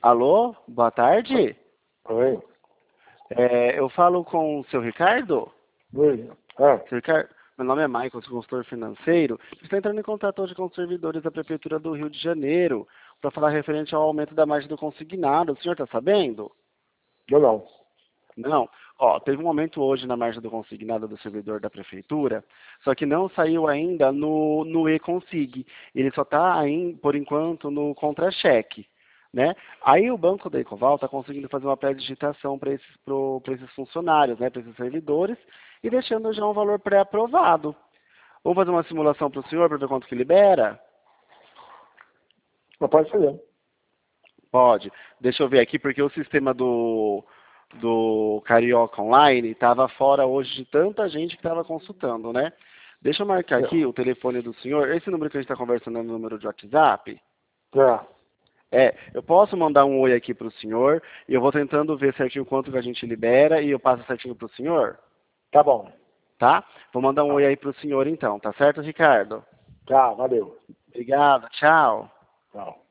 Alô? Boa tarde. Oi. Eu falo com o seu Ricardo? Oi. Seu Ricardo, meu nome é Michael, sou consultor financeiro. Estou entrando em contato hoje com os servidores da Prefeitura do Rio de Janeiro para falar referente ao aumento da margem do consignado. O senhor está sabendo? Eu não. Não. Ó, teve um aumento hoje na margem do consignado do servidor da Prefeitura, só que não saiu ainda no e-consig. Ele só está, por enquanto, no contra-cheque. Né? Aí o banco da Ecoval está conseguindo fazer uma pré-digitação para esses funcionários, né, para esses servidores, e deixando já um valor pré-aprovado. Vamos fazer uma simulação para o senhor para ver quanto que libera? Não pode fazer. Pode. Deixa eu ver aqui, porque o sistema do Carioca Online estava fora hoje de tanta gente que estava consultando, né? Deixa eu marcar aqui o telefone do senhor. Esse número que a gente está conversando é o número de WhatsApp? Eu posso mandar um oi aqui para o senhor e eu vou tentando ver certinho quanto que a gente libera e eu passo certinho para o senhor, Tá bom. tá? Vou mandar um oi aí para o senhor então, tá certo, Ricardo? Tá, valeu. Obrigado, tchau. Tchau.